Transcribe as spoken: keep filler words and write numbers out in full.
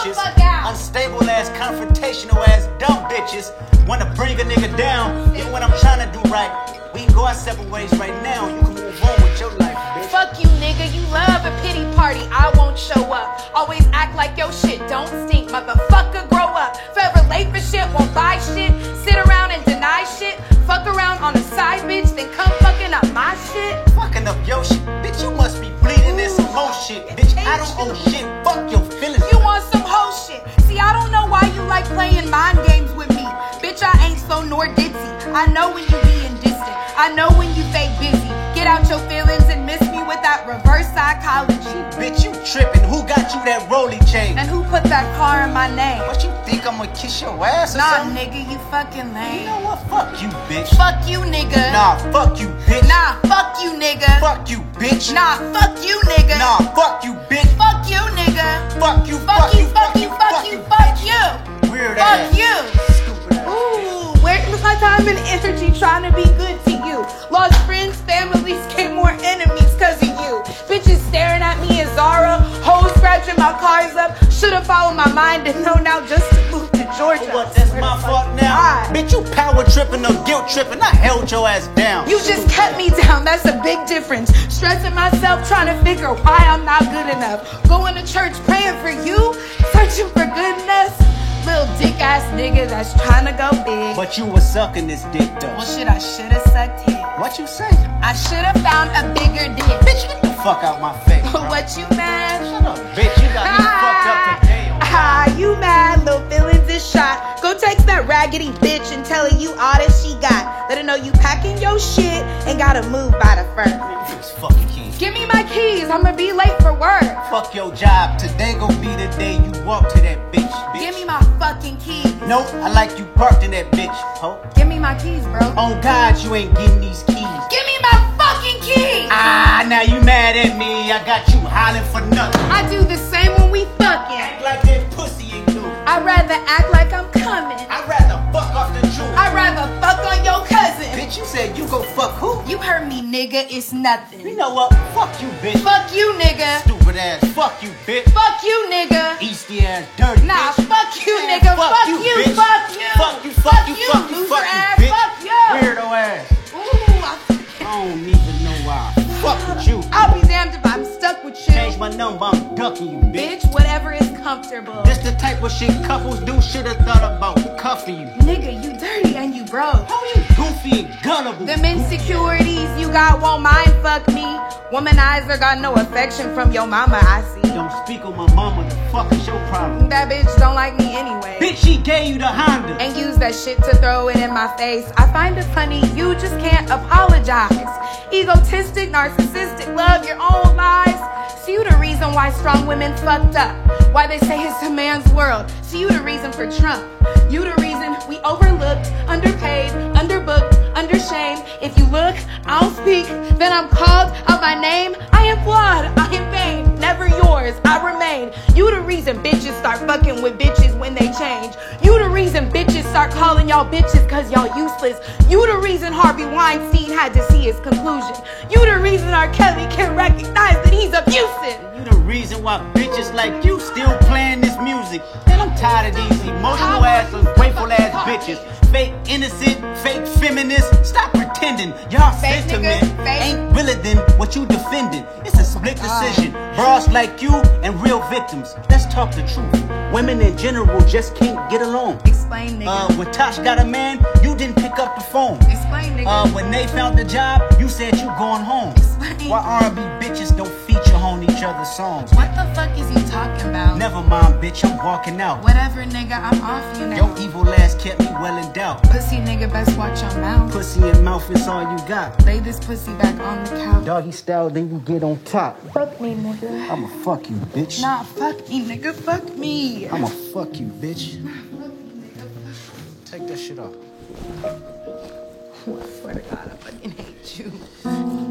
bitches. Unstable ass, confrontational ass, dumb bitches. Wanna bring a nigga down, even when I'm trying to do right. We can go our separate ways right now. You can move on with your life, bitch. Fuck you, nigga. You love a pity party. I won't show up. Always act like your shit don't stink. Motherfucker, grow up. Forever late for shit, won't buy shit. Sit around and deny shit. Fuck around on a side bitch, then come fucking up my shit. Fucking up your shit. Bitch, you must be bleeding in some whole shit. Bitch, I don't owe shit. Fuck your feelings. You want some whole shit. See, I don't know why you like playing mind games with me. Bitch, I ain't so nor ditzy. I know when you being distant. I know when you fake busy. Get out your feelings and miss me with that reverse psychology. Bitch, you tripping. Who got you that rolly chain? And who put that car in my name? What you think I'm gonna kiss your ass or Nah, something? nigga, you fucking lame. You know what? Fuck you, bitch. Fuck you, nigga. Nah, fuck you, bitch. Nah, fuck you, nigga. Fuck you, bitch. Nah, fuck you, nigga. Nah, fuck you, bitch. Fuck you, nigga. Fuck you, Fuck you, fuck you, fuck you, fuck you. Weird Fuck ass. you. Stupid ass. Ooh, where's my time and energy trying to be good to you? Lost friends, families, gained more enemies cause of you. Bitches staring at me as Zara, hoes scratching my cars up. Should've followed my mind and know now just to move to Georgia. What, that's my fault now? God. Bitch, you power tripping or guilt tripping. I held your ass down. You just cut me down, that's a big difference. Stressing myself, trying to figure why I'm not good enough. Going to church, praying for you, searching for goodness. Little dick ass nigga that's trying to go big. But you was sucking this dick though. Well shit, I should've sucked his. What you say? I should've found a bigger dick. Bitch, get the fuck out my face, bro. What you mad? Shut up, bitch. You got me fucked up today. Oh, Ah, you mad? Little feelings is shot. Go text that raggedy bitch and tell her you all that she got. Let her know you packing your shit and gotta move by the first. man, this fucking keys. Give me my keys, I'ma be late for work. Fuck your job. Today gon' be the day you walk to that bitch, bitch. Give me my fucking keys. Nope, I like you parked in that bitch, ho. Give me my keys, bro. On God, you ain't getting these keys. Give me my fucking keys. Ah, now you mad at me. I got you hollering for nothing. I do the same when we fucking. Act like that pussy ain't new. I'd rather act like I'm coming. I'd rather fuck off the jewel. I'd rather fuck on your cousin. Bitch, you said you go fuck who? You heard me, nigga. It's nothing. You know what? Fuck you, bitch. Fuck you, nigga. Stupid ass. Fuck you, bitch. Fuck you, nigga. Easty ass, dirty Nah, bitch. fuck you, Man, nigga. fuck Fuck you, you, bitch. fuck you. Fuck you, fuck you, fuck you, loser fuck you, ass. bitch. Fuck you. Weirdo ass. Ooh, I, I don't even know why. Fuck with you. I'll be damned if I'm stuck with you. Change my number, I'm ducking you, bitch. Bitch, whatever is comfortable. This the type of shit couples do. Should've thought about cuffing you. Nigga, you dirty and you broke. How you goofy and gullible? Them insecurities you got won't mind fuck me. Womanizer got no affection from your mama, I see. Don't speak on my mama, the fuck is your problem? That bitch don't like me anyway. Bitch, she gave you the Honda. And use that shit to throw it in my face. I find it funny, you just can't apologize. Egotistic, narcissistic, love your own lies. See you the reason why strong women fucked up. Why they say it's a man's world. See you the reason for Trump. You the reason we overlooked, underpaid, underbooked, undershamed. If you look, I don't speak, then I'm called out by name. I am flawed, I am vain, never yours, I remain. You the reason bitches start fucking with bitches when they change. You the reason bitches start calling y'all bitches cause y'all useless. You the reason Harvey Weinstein had to see his conclusion. You the reason R. Kelly can recognize that he's abusive. You the reason why bitches like you still playing this music. Man, I'm tired of these emotional ass, ungrateful ass bitches. Fake innocent, fake feminists. Stop pretending. Y'all Fake sentiment niggas, fake- ain't realer than what you defending. It's a split decision. Bras like you and real victims. Let's talk the truth. Women in general just can't get along. Explain, nigga. Uh, when Tosh got a man, you didn't pick up the phone. Explain, nigga. Uh, when they found the job, you said you going home. Explain. Why R and B bitches don't feature on each other's songs? What the fuck is you talking about? Never mind, bitch, I'm walking out. Whatever, nigga, I'm off you now. Your evil ass kept me well in doubt. Pussy nigga, best watch your mouth. Pussy and mouth is all you got. Lay this pussy back on the couch. Doggy style, then you get on top. Fuck me, nigga. I'ma fuck you, bitch. Nah, fuck me, nigga. Fuck me. I'ma fuck you, bitch. Take that shit off. I swear to God, I fucking hate you.